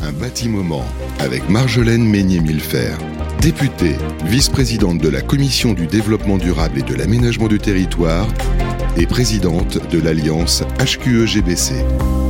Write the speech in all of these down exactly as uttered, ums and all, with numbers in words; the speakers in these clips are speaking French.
Un bâti-moment avec Marjolaine Meignier-Millefer, députée, vice-présidente de la Commission du développement durable et de l'aménagement du territoire et présidente de l'Alliance H Q E G B C.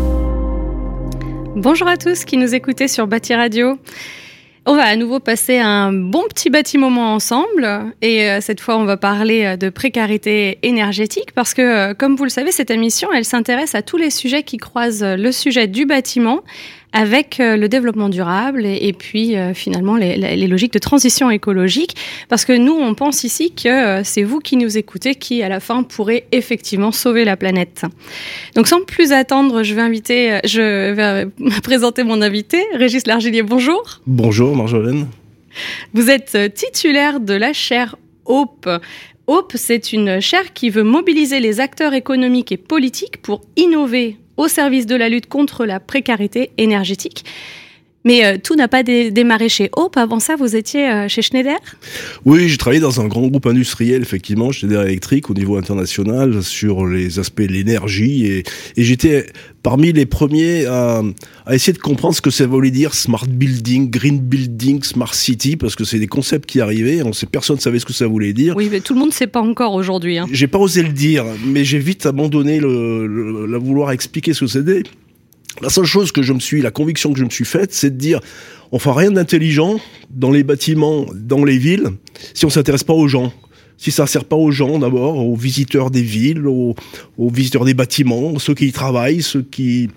Bonjour à tous qui nous écoutez sur Bâti Radio. On va à nouveau passer un bon petit bâti moment ensemble et euh, cette fois on va parler de précarité énergétique parce que euh, comme vous le savez, cette émission elle s'intéresse à tous les sujets qui croisent le sujet du bâtiment avec euh, le développement durable et, et puis euh, finalement les, les logiques de transition écologique, parce que nous on pense ici que euh, c'est vous qui nous écoutez qui à la fin pourrez effectivement sauver la planète. Donc sans plus attendre, je vais inviter, je vais présenter mon invité, Régis Largillier. Bonjour. Bonjour Marjolaine. Vous êtes titulaire de la chaire Hope. Hope, c'est une chaire qui veut mobiliser les acteurs économiques et politiques pour innover au service de la lutte contre la précarité énergétique. Mais euh, tout n'a pas dé- démarré chez Hope. Avant ça, vous étiez euh, chez Schneider ? Oui, j'ai travaillé dans un grand groupe industriel, effectivement, Schneider Electric, au niveau international, sur les aspects de l'énergie. Et, et j'étais parmi les premiers à, à essayer de comprendre ce que ça voulait dire smart building, green building, smart city, parce que c'est des concepts qui arrivaient. On sait, personne ne savait ce que ça voulait dire. Oui, mais tout le monde ne sait pas encore aujourd'hui. Hein. J'ai pas osé le dire, mais j'ai vite abandonné le, le, la vouloir expliquer ce que c'était. La seule chose que je me suis, la conviction que je me suis faite, c'est de dire, on fera rien d'intelligent dans les bâtiments, dans les villes, si on s'intéresse pas aux gens. Si ça sert pas aux gens, d'abord, aux visiteurs des villes, aux, aux visiteurs des bâtiments, ceux qui y travaillent, ceux qui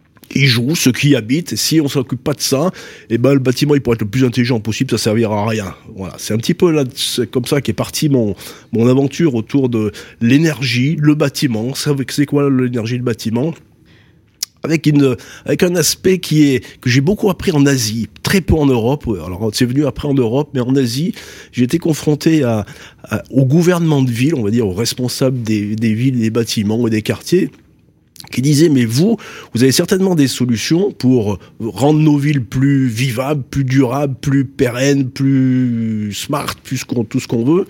y jouent, ceux qui y habitent. Et si on s'occupe pas de ça, eh ben, le bâtiment, il pourrait être le plus intelligent possible, ça servira à rien. Voilà. C'est un petit peu là, c'est comme ça qu'est partie mon, mon aventure autour de l'énergie, le bâtiment. C'est quoi l'énergie, le bâtiment? Avec une, avec un aspect qui est, que j'ai beaucoup appris en Asie, très peu en Europe. Alors, c'est venu après en Europe, mais en Asie, j'ai été confronté à, à, au gouvernement de ville, on va dire, aux responsables des, des villes, des bâtiments et des quartiers, qui disaient, mais vous, vous avez certainement des solutions pour rendre nos villes plus vivables, plus durables, plus pérennes, plus smart, plus qu'on, tout ce qu'on veut.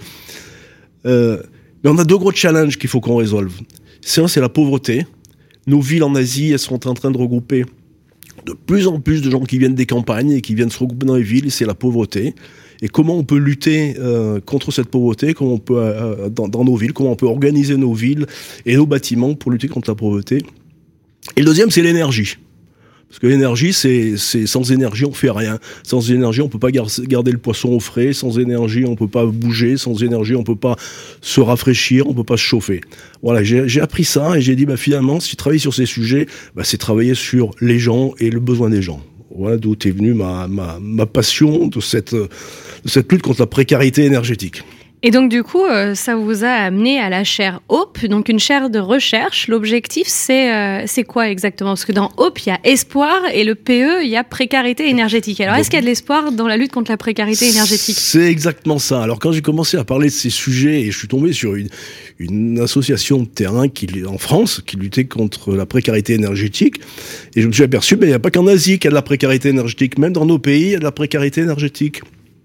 Euh, mais on a deux gros challenges qu'il faut qu'on résolve. C'est un, c'est la pauvreté. Nos villes en Asie, elles sont en train de regrouper de plus en plus de gens qui viennent des campagnes et qui viennent se regrouper dans les villes, et c'est la pauvreté. Et comment on peut lutter euh, contre cette pauvreté, comment on peut, euh, dans, dans nos villes, comment on peut organiser nos villes et nos bâtiments pour lutter contre la pauvreté. Et le deuxième, c'est l'énergie. Parce que l'énergie, c'est, c'est sans énergie, on fait rien. Sans énergie, on peut pas gar- garder le poisson au frais. Sans énergie, on peut pas bouger. Sans énergie, on peut pas se rafraîchir, on peut pas se chauffer. Voilà, j'ai, j'ai appris ça et j'ai dit, bah, finalement, si travailler sur ces sujets, bah, c'est travailler sur les gens et le besoin des gens. Voilà d'où est venue ma, ma, ma passion de cette, de cette lutte contre la précarité énergétique. Et donc du coup, euh, ça vous a amené à la chaire Hope, donc une chaire de recherche. L'objectif, c'est euh, c'est quoi exactement ? Parce que dans Hope, il y a espoir et le P E, il y a précarité énergétique. Alors, est-ce qu'il y a de l'espoir dans la lutte contre la précarité énergétique ? C'est exactement ça. Alors, quand j'ai commencé à parler de ces sujets, et je suis tombé sur une, une association de terrain qui, en France qui luttait contre la précarité énergétique, et je me suis aperçu, ben, il n'y a pas qu'en Asie qu'il y a de la précarité énergétique. Même dans nos pays, il y a de la précarité énergétique.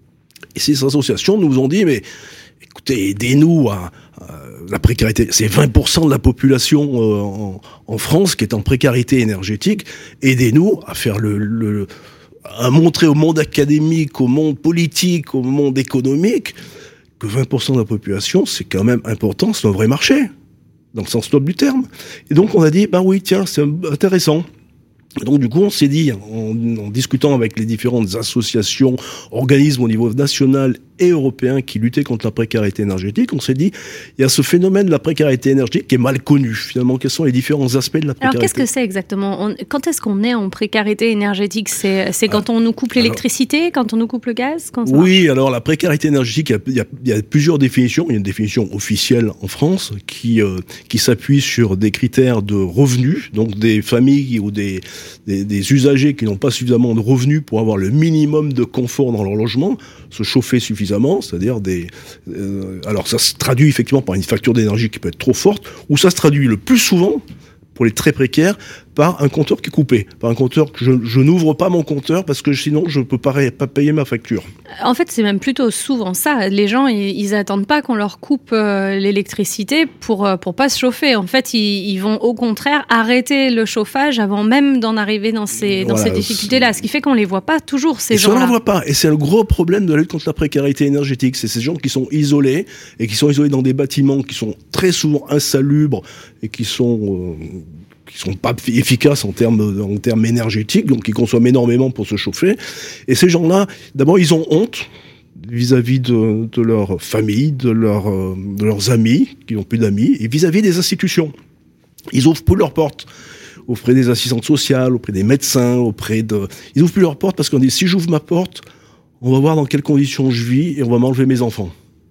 Et ces associations nous ont dit, mais écoutez, aidez-nous à, à la précarité. C'est vingt pour cent de la population euh, en, en France qui est en précarité énergétique. Aidez-nous à faire le, le, à montrer au monde académique, au monde politique, au monde économique que vingt pour cent de la population, c'est quand même important, c'est un vrai marché, dans le sens noble du terme. Et donc on a dit, ben oui, tiens, c'est intéressant. Donc du coup, on s'est dit, en, en discutant avec les différentes associations, organismes au niveau national et européen qui luttaient contre la précarité énergétique, on s'est dit, il y a ce phénomène de la précarité énergétique qui est mal connu. Finalement, quels sont les différents aspects de la précarité ? Alors, qu'est-ce que c'est exactement ? on, Quand est-ce qu'on est en précarité énergétique ? C'est, c'est quand on nous coupe l'électricité, alors, quand on nous coupe le gaz ? Oui, alors la précarité énergétique, il y, a, il, y a, il y a plusieurs définitions. Il y a une définition officielle en France qui, euh, qui s'appuie sur des critères de revenus, donc des familles ou des Des, des usagers qui n'ont pas suffisamment de revenus pour avoir le minimum de confort dans leur logement, se chauffer suffisamment, c'est-à-dire des... Euh, alors ça se traduit effectivement par une facture d'énergie qui peut être trop forte, ou ça se traduit le plus souvent, pour les très précaires, par un compteur qui est coupé, par un compteur que je, je n'ouvre pas mon compteur parce que sinon je ne peux pas, pas payer ma facture. En fait, c'est même plutôt souvent ça. Les gens, ils n'attendent pas qu'on leur coupe euh, l'électricité pour euh, pour pas se chauffer. En fait, ils, ils vont au contraire arrêter le chauffage avant même d'en arriver dans ces, dans voilà, ces difficultés-là. Ce qui fait qu'on les voit pas toujours, ces gens-là. On les voit pas. Et c'est le gros problème de la lutte contre la précarité énergétique. C'est ces gens qui sont isolés et qui sont isolés dans des bâtiments qui sont très souvent insalubres et qui sont... Euh, qui sont pas efficaces en termes en termes énergétiques, donc ils consomment énormément pour se chauffer. Et ces gens-là, d'abord, ils ont honte vis-à-vis de, de leur famille, de, leur, de leurs amis, qui n'ont plus d'amis, et vis-à-vis des institutions. Ils ouvrent plus leurs portes auprès des assistantes sociales, auprès des médecins, auprès de... Ils ouvrent plus leurs portes parce qu'on dit, si j'ouvre ma porte, on va voir dans quelles conditions je vis et on va m'enlever mes enfants.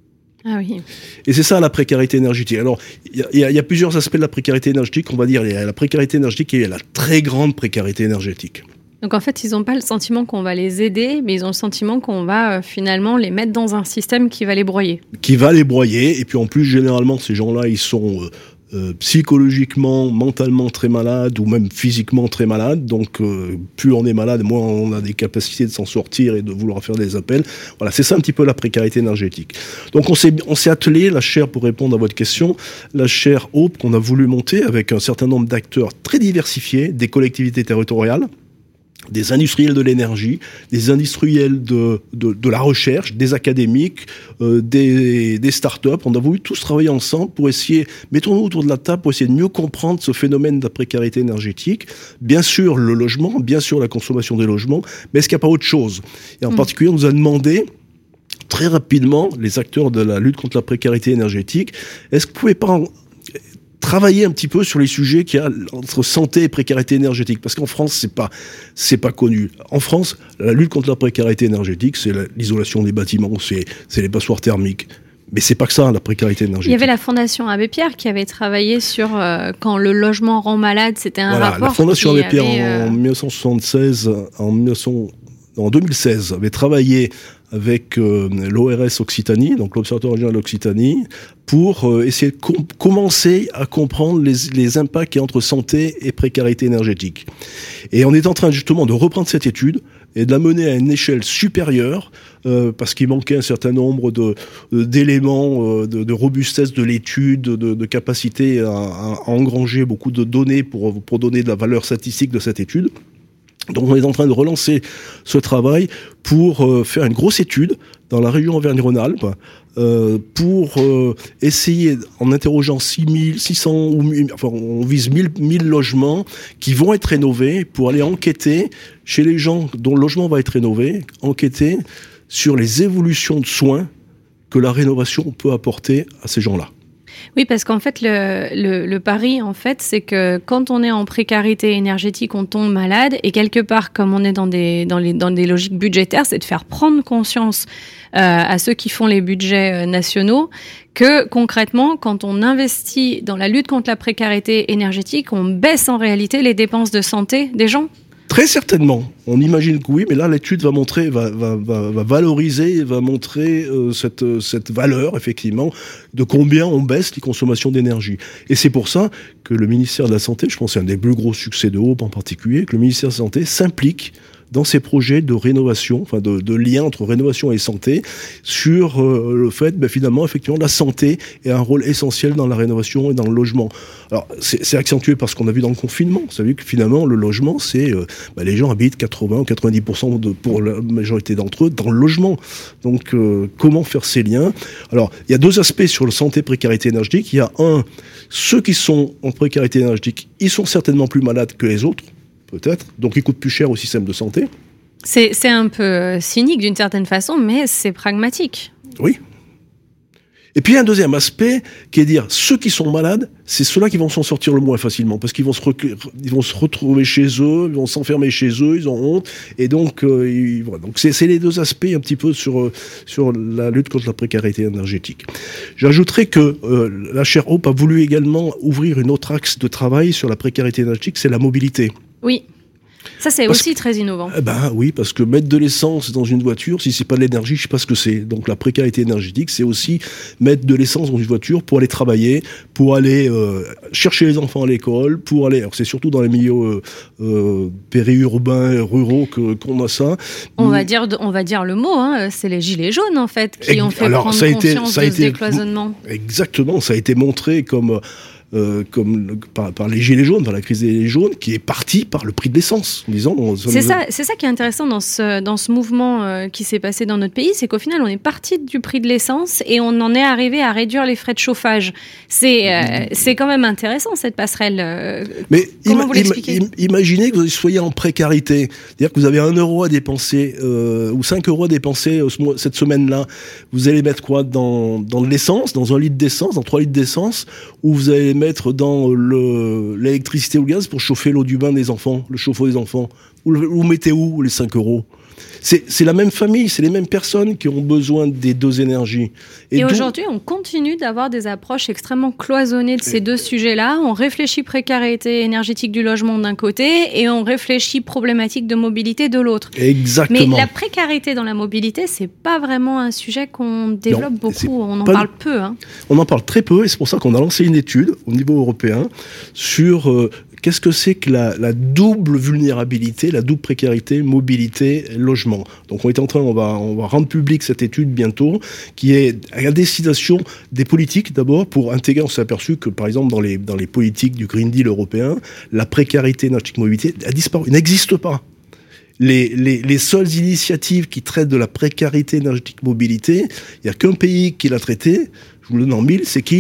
Ah oui. Et c'est ça la précarité énergétique. Alors, il y, y, y a plusieurs aspects de la précarité énergétique. On va dire, il y a la précarité énergétique et il y a la très grande précarité énergétique. Donc en fait, ils n'ont pas le sentiment qu'on va les aider, mais ils ont le sentiment qu'on va euh, finalement les mettre dans un système qui va les broyer. Qui va les broyer. Et puis en plus, généralement, ces gens-là, ils sont... Euh, Euh, psychologiquement, mentalement très malade ou même physiquement très malade. Donc, euh, plus on est malade, moins on a des capacités de s'en sortir et de vouloir faire des appels. Voilà, c'est ça un petit peu la précarité énergétique. Donc, on s'est, on s'est attelé, la chaire, pour répondre à votre question, la chaire Hope qu'on a voulu monter avec un certain nombre d'acteurs très diversifiés, des collectivités territoriales, des industriels de l'énergie, des industriels de, de, de la recherche, des académiques, euh, des, des start-up. On a voulu tous travailler ensemble pour essayer, mettons-nous autour de la table, pour essayer de mieux comprendre ce phénomène de la précarité énergétique. Bien sûr, le logement, bien sûr, la consommation des logements, mais est-ce qu'il n'y a pas autre chose ? Et en mmh. particulier, on nous a demandé, très rapidement, les acteurs de la lutte contre la précarité énergétique, est-ce que vous pouvez pas... En, travailler un petit peu sur les sujets qu'il y a entre santé et précarité énergétique. Parce qu'en France, c'est pas, c'est pas connu. En France, la lutte contre la précarité énergétique, c'est la, l'isolation des bâtiments, c'est, c'est les passoires thermiques. Mais c'est pas que ça, la précarité énergétique. Il y avait la Fondation Abbé Pierre qui avait travaillé sur euh, quand le logement rend malade, c'était un voilà, rapport. La Fondation Abbé Pierre avait, euh... en dix-neuf cent soixante-seize, en, mille neuf cents, en deux mille seize, avait travaillé avec euh, l'O R S Occitanie, donc l'Observatoire régional d'Occitanie, pour euh, essayer de com- commencer à comprendre les, les impacts qu'il y a entre santé et précarité énergétique. Et on est en train justement de reprendre cette étude et de la mener à une échelle supérieure, euh, parce qu'il manquait un certain nombre de, d'éléments euh, de, de robustesse de l'étude, de, de capacité à, à engranger beaucoup de données pour, pour donner de la valeur statistique de cette étude. Donc on est en train de relancer ce travail pour euh, faire une grosse étude dans la région Auvergne-Rhône-Alpes euh, pour euh, essayer, en interrogeant six mille, six cents, ou, enfin on vise mille, mille logements qui vont être rénovés, pour aller enquêter chez les gens dont le logement va être rénové, enquêter sur les évolutions de soins que la rénovation peut apporter à ces gens-là. Oui, parce qu'en fait, le, le, le pari, en fait, c'est que quand on est en précarité énergétique, on tombe malade. Et quelque part, comme on est dans des, dans les, dans des logiques budgétaires, c'est de faire prendre conscience euh, à ceux qui font les budgets euh, nationaux que concrètement, quand on investit dans la lutte contre la précarité énergétique, on baisse en réalité les dépenses de santé des gens. Très certainement. On imagine que oui, mais là, l'étude va montrer, va, va, va, va valoriser, va montrer euh, cette, cette valeur, effectivement, de combien on baisse les consommations d'énergie. Et c'est pour ça que le ministère de la Santé, je pense que c'est un des plus gros succès de Hope en particulier, que le ministère de la Santé s'implique dans ces projets de rénovation, enfin de, de lien entre rénovation et santé, sur euh, le fait, ben, finalement, effectivement, la santé est un rôle essentiel dans la rénovation et dans le logement. Alors, c'est, c'est accentué par ce qu'on a vu dans le confinement. Vous savez que finalement, le logement, c'est... Euh, ben, les gens habitent quatre-vingts ou quatre-vingt-dix pour cent de, pour la majorité d'entre eux dans le logement. Donc, euh, comment faire ces liens ? Alors, il y a deux aspects sur le santé précarité énergétique. Il y a un, ceux qui sont en précarité énergétique, ils sont certainement plus malades que les autres, peut-être, donc ils coûtent plus cher au système de santé. C'est, c'est un peu cynique d'une certaine façon, mais c'est pragmatique. Oui. Et puis il y a un deuxième aspect qui est de dire, ceux qui sont malades, c'est ceux-là qui vont s'en sortir le moins facilement, parce qu'ils vont se, rec- ils vont se retrouver chez eux, ils vont s'enfermer chez eux, ils ont honte, et donc, euh, ils, voilà. donc c'est, c'est les deux aspects un petit peu sur, sur la lutte contre la précarité énergétique. J'ajouterais que euh, la chaire Hope a voulu également ouvrir une autre axe de travail sur la précarité énergétique, c'est la mobilité. Oui. Ça, c'est parce aussi que, très innovant. Eh ben oui, parce que mettre de l'essence dans une voiture, si c'est pas de l'énergie, je sais pas ce que c'est. Donc la précarité énergétique, c'est aussi mettre de l'essence dans une voiture pour aller travailler, pour aller euh, chercher les enfants à l'école, pour aller. Alors c'est surtout dans les milieux euh, euh, périurbains, ruraux que qu'on a ça. On va dire, on va dire le mot. Hein, c'est les gilets jaunes en fait qui Et, ont fait alors, prendre ça a été, conscience ça a de été, ce décloisonnement. Exactement, ça a été montré comme. Euh, comme par, par les gilets jaunes, par la crise des gilets jaunes, qui est partie par le prix de l'essence. En disant, on, ça c'est, nous... ça, c'est ça qui est intéressant dans ce, dans ce mouvement euh, qui s'est passé dans notre pays, c'est qu'au final, on est parti du prix de l'essence et on en est arrivé à réduire les frais de chauffage. C'est, euh, c'est quand même intéressant, cette passerelle. Euh, Mais comment ima- vous l'expliquez im- Imaginez que vous soyez en précarité. C'est-à-dire que vous avez un euro à dépenser, euh, ou cinq euros à dépenser euh, ce mois- cette semaine-là. Vous allez mettre quoi dans, dans de l'essence, dans un litre d'essence, dans trois litres d'essence, ou vous allez mettre dans le, l'électricité ou le gaz pour chauffer l'eau du bain des enfants, le chauffe-eau des enfants. Ou vous mettez où les cinq euros? C'est, c'est la même famille, c'est les mêmes personnes qui ont besoin des deux énergies. Et, et aujourd'hui, on continue d'avoir des approches extrêmement cloisonnées de ces et deux sujets-là. On réfléchit précarité énergétique du logement d'un côté et on réfléchit problématique de mobilité de l'autre. Exactement. Mais la précarité dans la mobilité, c'est pas vraiment un sujet qu'on développe non, beaucoup. On en pas, parle peu. Hein. On en parle très peu et c'est pour ça qu'on a lancé une étude au niveau européen sur euh, qu'est-ce que c'est que la, la double vulnérabilité, la double précarité, mobilité, logement. Donc on est en train, on va, on va rendre public cette étude bientôt, qui est à destination des politiques d'abord, pour intégrer, on s'est aperçu que par exemple dans les, dans les politiques du Green Deal européen, la précarité énergétique mobilité a disparu, n'existe pas. Les, les, les seules initiatives qui traitent de la précarité énergétique mobilité, il n'y a qu'un pays qui l'a traité, je vous le donne en mille, c'est qui ?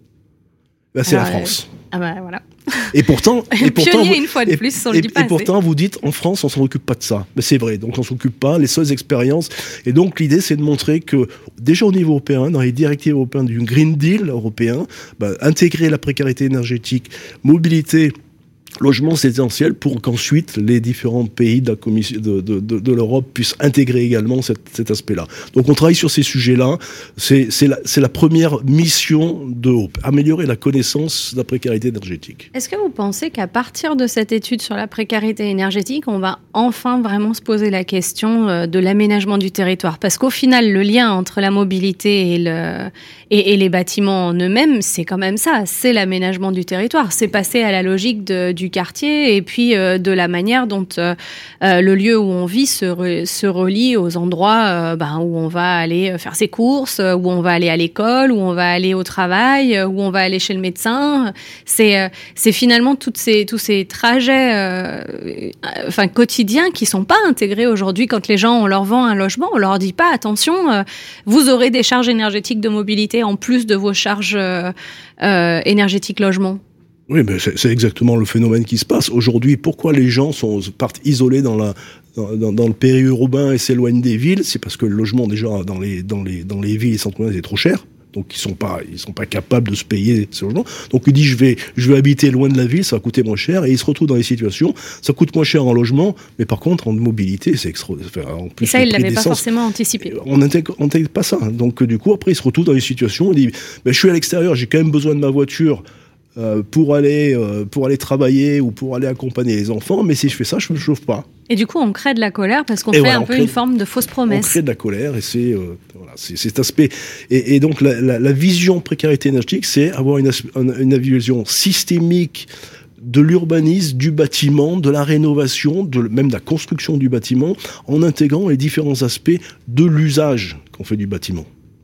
Ben, c'est ah, la France. Euh, ah ben voilà. Et pourtant, et pourtant, Pionnier vous, une fois de et, plus, on et, le dit pas et pourtant, vous dites, en France, on s'en occupe pas de ça. Mais c'est vrai, donc on s'en occupe pas, les seules expériences. Et donc l'idée, c'est de montrer que, déjà au niveau européen, dans les directives européennes du Green Deal européen, bah, intégrer la précarité énergétique, mobilité, logement, c'est essentiel pour qu'ensuite les différents pays de, la commission, de, de, de, de l'Europe puissent intégrer également cet, cet aspect-là. Donc on travaille sur ces sujets-là. C'est, c'est, la, c'est la première mission de Hope, améliorer la connaissance de la précarité énergétique. Est-ce que vous pensez qu'à partir de cette étude sur la précarité énergétique, on va enfin vraiment se poser la question de l'aménagement du territoire ? Parce qu'au final, le lien entre la mobilité et, le, et, et les bâtiments en eux-mêmes, c'est quand même ça, c'est l'aménagement du territoire. C'est passer à la logique de, du quartier et puis euh, de la manière dont euh, euh, le lieu où on vit se, re, se relie aux endroits euh, ben, où on va aller faire ses courses, où on va aller à l'école, où on va aller au travail, où on va aller chez le médecin. C'est, euh, c'est finalement toutes ces, tous ces trajets euh, enfin, quotidiens qui ne sont pas intégrés aujourd'hui. Quand les gens, on leur vend un logement, on leur dit pas, attention, euh, vous aurez des charges énergétiques de mobilité en plus de vos charges euh, euh, énergétiques logement. Oui, mais c'est, c'est exactement le phénomène qui se passe. Aujourd'hui, pourquoi les gens sont, partent isolés dans, la, dans, dans, dans le périurbain et s'éloignent des villes ? C'est parce que le logement, déjà, dans les, dans les, dans les villes et centres urbains, c'est trop cher. Donc, ils sont pas, ils sont pas capables de se payer ce logement. Donc, ils disent, je vais, je vais habiter loin de la ville, ça va coûter moins cher. Et ils se retrouvent dans des situations, ça coûte moins cher en logement, mais par contre, en mobilité, c'est extra. Enfin, en plus, et ça, ils l'avaient pas forcément anticipé. On n'intègre, on n'intègre pas ça. Donc, du coup, après, ils se retrouvent dans des situations, ils disent, ben, je suis à l'extérieur, j'ai quand même besoin de ma voiture. Euh, pour aller euh, pour aller travailler ou pour aller accompagner les enfants, mais si je fais ça, je me chauffe pas. Et du coup, on crée de la colère parce qu'on et fait voilà, un peu crée, une forme de fausse promesse. On crée de la colère et c'est euh, voilà, c'est, c'est cet aspect. Et, et donc la, la, la vision précarité énergétique, c'est avoir une, une, une vision systémique de l'urbanisme, du bâtiment, de la rénovation, de, même de la construction du bâtiment, en intégrant les différents aspects de l'usage qu'on fait du bâtiment.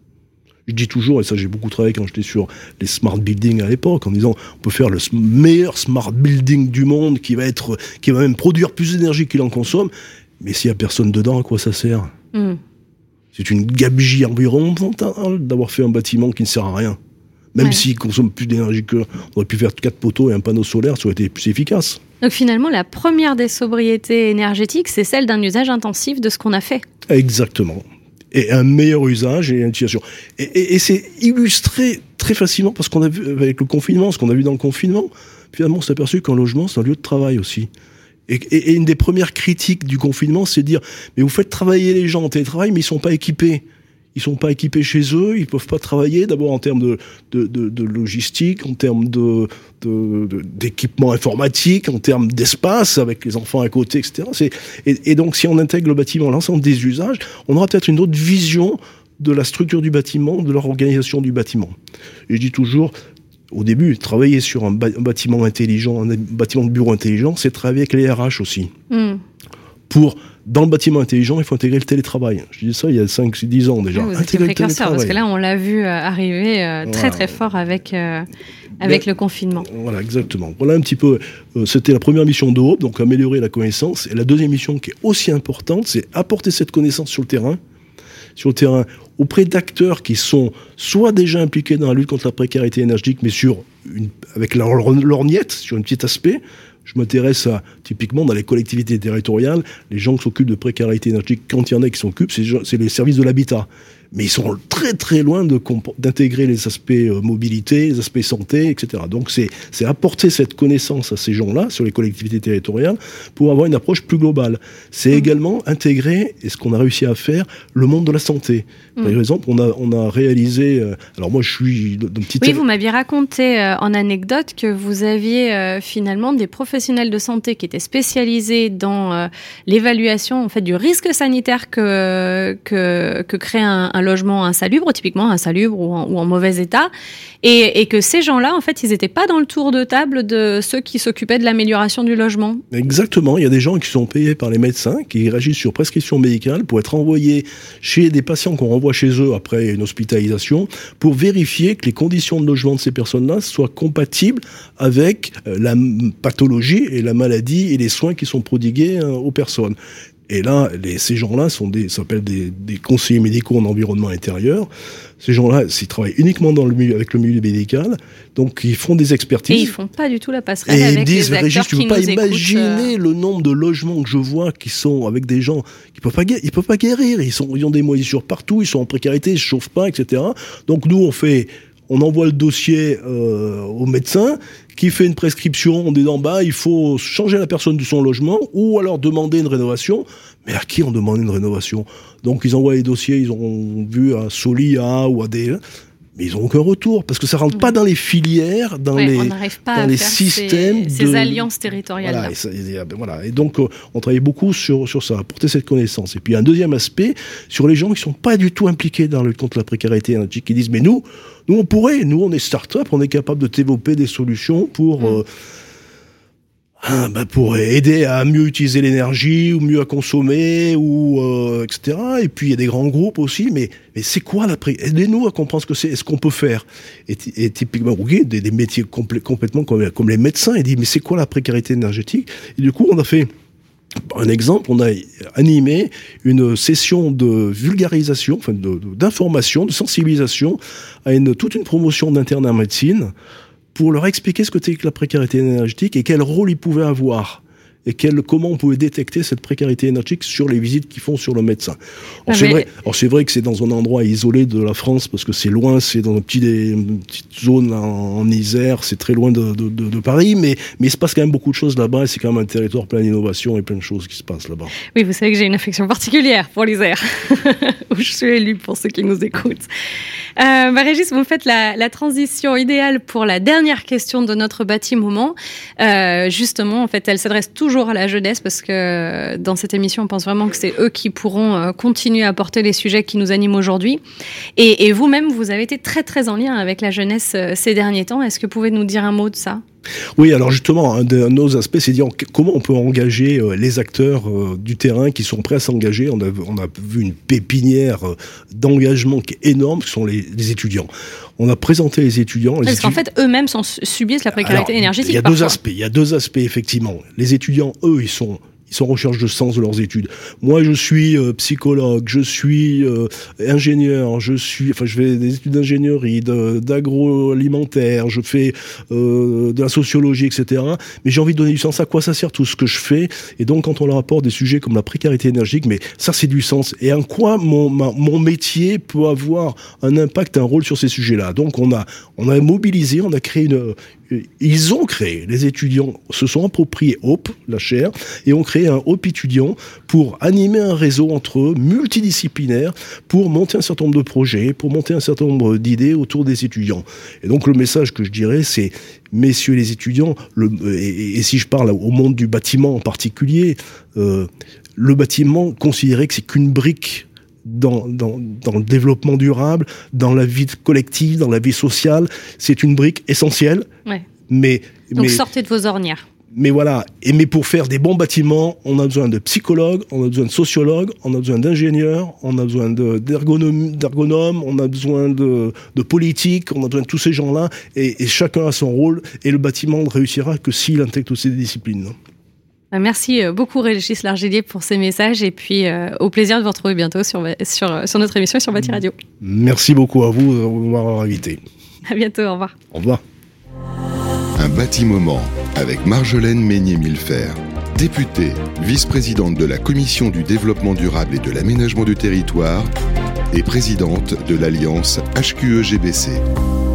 Je dis toujours, et ça j'ai beaucoup travaillé quand j'étais sur les smart buildings à l'époque, en disant on peut faire le meilleur smart building du monde qui va être, qui va même produire plus d'énergie qu'il en consomme, mais s'il n'y a personne dedans, à quoi ça sert ? mm. C'est une gabegie environnementale d'avoir fait un bâtiment qui ne sert à rien. Même ouais. s'il consomme plus d'énergie que, on aurait pu faire quatre poteaux et un panneau solaire, ça aurait été plus efficace. Donc finalement, la première des sobriétés énergétiques, c'est celle d'un usage intensif de ce qu'on a fait. Exactement. Et un meilleur usage et une utilisation. Et, et, et c'est illustré très facilement parce qu'on a vu avec le confinement, ce qu'on a vu dans le confinement, finalement on s'est aperçu qu'un logement c'est un lieu de travail aussi. Et, et, et une des premières critiques du confinement, c'est de dire mais vous faites travailler les gens en télétravail, mais ils sont pas équipés. ils sont pas équipés chez eux, ils peuvent pas travailler d'abord en termes de, de, de, de logistique, en termes de, de, de, d'équipement informatique, en termes d'espace avec les enfants à côté, et cetera. C'est, et, et donc si on intègre le bâtiment, l'ensemble des usages, on aura peut-être une autre vision de la structure du bâtiment, de leur organisation du bâtiment. Et je dis toujours, au début, travailler sur un, ba- un bâtiment intelligent, un bâtiment de bureau intelligent, c'est travailler avec les R H aussi. Mm. Pour, dans le bâtiment intelligent, il faut intégrer le télétravail. Je dis ça il y a cinq dix ans déjà. Oui, vous étiez précurseur, parce que là, on l'a vu euh, arriver euh, très voilà. très fort avec, euh, avec Bien, le confinement. Voilà, exactement. Voilà un petit peu, euh, c'était la première mission de Hope, donc améliorer la connaissance. Et la deuxième mission qui est aussi importante, c'est apporter cette connaissance sur le terrain, sur le terrain auprès d'acteurs qui sont soit déjà impliqués dans la lutte contre la précarité énergétique, mais sur une, avec leur lorgnette, sur un petit aspect. Je m'intéresse à, typiquement, dans les collectivités territoriales, les gens qui s'occupent de précarité énergétique, quand il y en a qui s'occupent, c'est, c'est les services de l'habitat. Mais ils sont très très loin de comp- d'intégrer les aspects euh, mobilité, les aspects santé, et cetera. Donc c'est, c'est apporter cette connaissance à ces gens-là, sur les collectivités territoriales, pour avoir une approche plus globale. C'est mmh. également intégrer, et ce qu'on a réussi à faire, le monde de la santé. Mmh. Par exemple, on a, on a réalisé... Euh, alors moi, je suis d'un petit... Oui, vous m'aviez raconté euh, en anecdote que vous aviez euh, finalement des professionnels de santé qui étaient spécialisés dans euh, l'évaluation en fait, du risque sanitaire que, que, que crée un, un logement insalubre, typiquement insalubre ou en, ou en mauvais état, et, et que ces gens-là, en fait, ils n'étaient pas dans le tour de table de ceux qui s'occupaient de l'amélioration du logement. Exactement, il y a des gens qui sont payés par les médecins, qui réagissent sur prescription médicale pour être envoyés chez des patients qu'on renvoie chez eux après une hospitalisation, pour vérifier que les conditions de logement de ces personnes-là soient compatibles avec la pathologie et la maladie et les soins qui sont prodigués aux personnes. Et là, les, ces gens-là sont des, s'appellent des, des conseillers médicaux en environnement intérieur. Ces gens-là, ils travaillent uniquement dans le milieu, avec le milieu médical. Donc, ils font des expertises. Et ils font pas du tout la passerelle et avec ils disent, les acteurs Régis, tu qui peux pas nous imaginer écoutent, le nombre de logements que je vois qui sont avec des gens qui peuvent pas, ils peuvent pas guérir. Ils sont, ils ont des moisissures partout, ils sont en précarité, ils se chauffent pas, et cetera. Donc, nous, on fait, on envoie le dossier euh, au médecin qui fait une prescription en disant bah il faut changer la personne de son logement ou alors demander une rénovation. Mais à qui on demande une rénovation? Donc ils envoient les dossiers, ils ont vu à Solia ou à des... Mais ils n'ont aucun retour, parce que ça ne rentre mmh. pas dans les filières, dans ouais, les, on n'arrive pas dans à les faire systèmes. Ces, de... ces alliances territoriales. Voilà, et, ça, et, voilà. et donc, euh, on travaille beaucoup sur, sur ça, apporter cette connaissance. Et puis, un deuxième aspect, sur les gens qui ne sont pas du tout impliqués dans le contre la précarité énergétique, qui disent, mais nous, nous, on pourrait, nous, on est start-up, on est capable de développer des solutions pour... Mmh. Euh, Ah, bah pour aider à mieux utiliser l'énergie ou mieux à consommer ou euh, et cetera. Et puis il y a des grands groupes aussi, mais mais c'est quoi la pré... Aidez-nous à comprendre ce que c'est, ce qu'on peut faire. Et, et typiquement, oui, des, des métiers complè- complètement comme comme les médecins. Ils disent mais c'est quoi la précarité énergétique? Et du coup, on a fait un exemple, on a animé une session de vulgarisation, enfin de, de, d'information, de sensibilisation à une toute une promotion d'internes en médecine, pour leur expliquer ce que c'était que la précarité énergétique et quel rôle ils pouvaient avoir et quel, comment on pouvait détecter cette précarité énergétique sur les visites qu'ils font sur le médecin. Alors, ah c'est, mais... vrai, alors c'est vrai que c'est dans un endroit isolé de la France parce que c'est loin, c'est dans une petite, une petite zone en, en Isère, c'est très loin de, de, de, de Paris, mais, mais il se passe quand même beaucoup de choses là-bas et c'est quand même un territoire plein d'innovation et plein de choses qui se passent là-bas. Oui, vous savez que j'ai une affection particulière pour l'Isère, où je suis élue pour ceux qui nous écoutent. Euh, bah Régis, vous faites la, la transition idéale pour la dernière question de notre bâti moment. Euh, justement, en fait, elle s'adresse toujours à la jeunesse parce que dans cette émission, on pense vraiment que c'est eux qui pourront continuer à porter les sujets qui nous animent aujourd'hui. Et, et vous-même, vous avez été très très en lien avec la jeunesse ces derniers temps. Est-ce que vous pouvez nous dire un mot de ça ? Oui, alors justement, un de nos aspects, c'est de dire comment on peut engager les acteurs du terrain qui sont prêts à s'engager. On a, on a vu une pépinière d'engagement qui est énorme, qui sont les, les étudiants. On a présenté les étudiants. Les Parce étu... qu'en fait, eux-mêmes sont, subissent la précarité alors, énergétique. Il y a parfois. deux aspects. Il y a deux aspects, effectivement. Les étudiants, eux, ils sont... Ils sont en recherche de sens de leurs études. Moi, je suis euh, psychologue, je suis euh, ingénieur, je suis, enfin, je fais des études d'ingénierie, de, d'agroalimentaire, je fais euh, de la sociologie, et cetera. Mais j'ai envie de donner du sens. À quoi ça sert tout ce que je fais? Et donc, quand on leur apporte des sujets comme la précarité énergétique, mais ça, c'est du sens. Et en quoi mon, ma, mon métier peut avoir un impact, un rôle sur ces sujets-là? Donc, on a, on a mobilisé, on a créé une, ils ont créé, les étudiants se sont appropriés Hope, la chaire, et ont créé un Hope étudiant pour animer un réseau entre eux, multidisciplinaire, pour monter un certain nombre de projets, pour monter un certain nombre d'idées autour des étudiants. Et donc le message que je dirais, c'est, messieurs les étudiants, le, et, et si je parle au monde du bâtiment en particulier, euh, le bâtiment, considérez que c'est qu'une brique Dans, dans, dans le développement durable, dans la vie collective, dans la vie sociale, c'est une brique essentielle. Ouais. Mais, Donc mais, sortez de vos ornières. Mais voilà, et mais pour faire des bons bâtiments, on a besoin de psychologues, on a besoin de sociologues, on a besoin d'ingénieurs, on a besoin de, d'ergonomes, d'ergonomes, on a besoin de, de politiques, on a besoin de tous ces gens-là, et, et chacun a son rôle, et le bâtiment ne réussira que s'il intègre toutes ces disciplines. Merci beaucoup Régis Largelier pour ces messages et puis euh, au plaisir de vous retrouver bientôt sur, sur, sur notre émission sur Bâti Radio. Merci beaucoup à vous de m'avoir invité. À bientôt, au revoir. Au revoir. Un bâti-moment avec Marjolaine Meignier-Millefer, députée, vice-présidente de la Commission du développement durable et de l'aménagement du territoire et présidente de l'Alliance H Q E G B C.